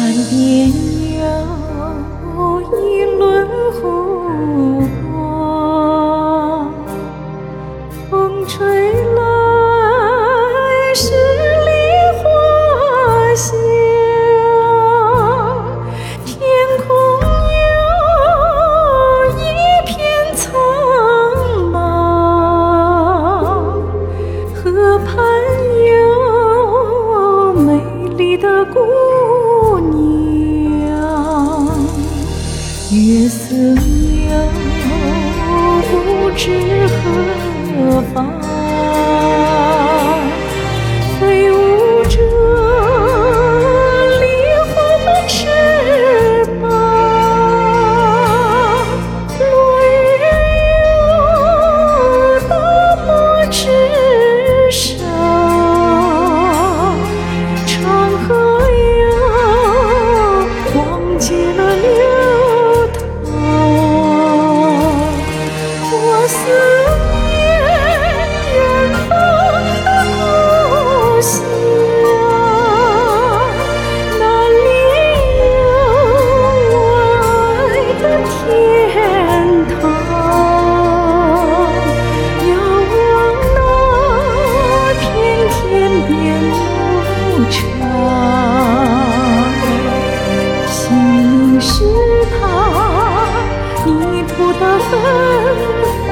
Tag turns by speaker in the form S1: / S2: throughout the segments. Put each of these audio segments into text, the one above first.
S1: 边有一轮湖光，风吹来十里花香，天空有一片苍茫，河畔有美丽的姑娘，月色又不知何方，飞舞着梨花的翅膀，落日又到墨枝上，长河又忘记了流淌，我思念远方的故乡，那里有我爱的天堂，遥望那片天边牧场，心里是他泥土的芬芳。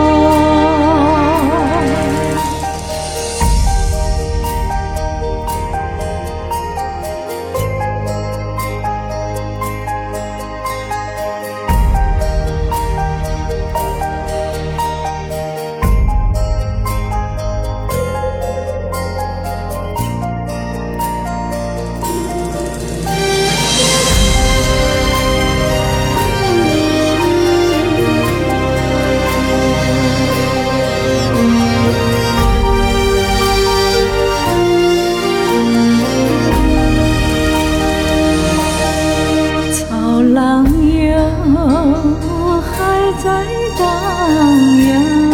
S1: 潮浪有还在荡漾，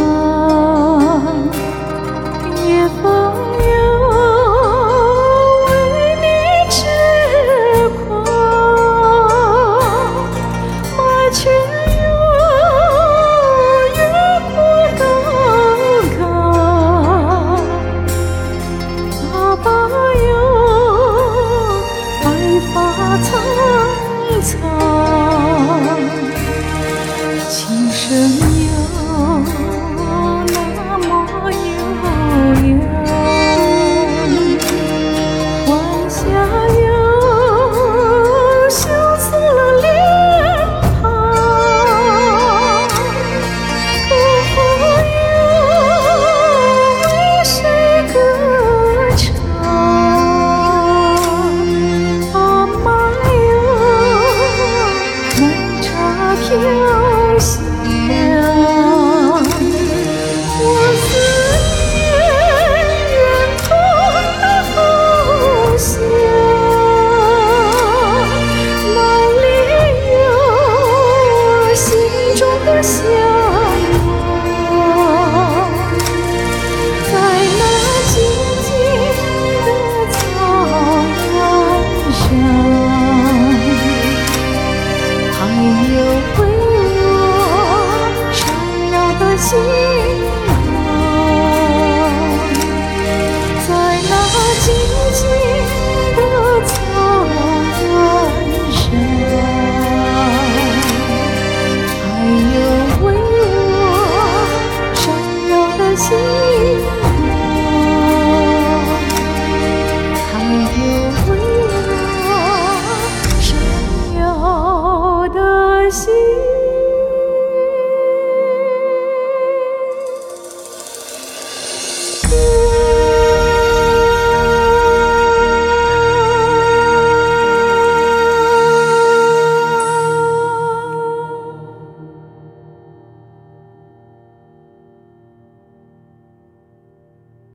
S1: 夜风有为你痴狂，麻雀有越过高岗，爸爸有白发苍苍，琴声又那么悠扬，晚霞又羞涩了脸庞，篝火又为谁歌唱，阿妈奶茶飘香，我思念远方的故乡，那里有我心中的向往，在那静静的草原上，还有为我缠绕的心。